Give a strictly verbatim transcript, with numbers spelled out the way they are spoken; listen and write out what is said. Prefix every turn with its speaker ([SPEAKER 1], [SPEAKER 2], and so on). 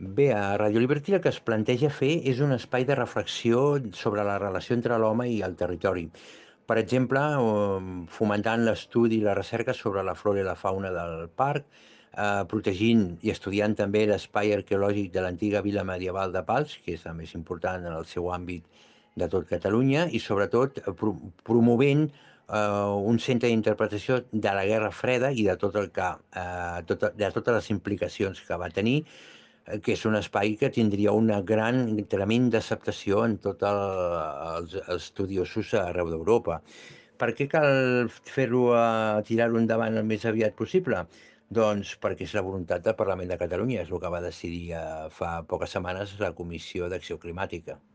[SPEAKER 1] Bé, a Radio Liberty el que es planteja fer és un espai de reflexió sobre la relació entre l'home i el territori. Per exemple, um, fomentant l'estudi i la recerca sobre la flora i la fauna del parc, eh, protegint i estudiant també l'espai arqueològic de l'antiga vila medieval de Pals, que és la més important en el seu àmbit de tot Catalunya, i sobretot eh, pro promovent eh, un centre d'interpretació de la Guerra Freda i de tot el que, eh, tot, de totes les implicacions que va tenir, eh, que és un espai que tindria una gran, tremenda acceptació en tots el, els estudiosos arreu d'Europa. Per què cal fer-ho, eh, tirar-ho endavant el més aviat possible? Doncs perquè és la voluntat del Parlament de Catalunya, és el que va decidir eh, fa poques setmanes la Comissió d'Acció Climàtica.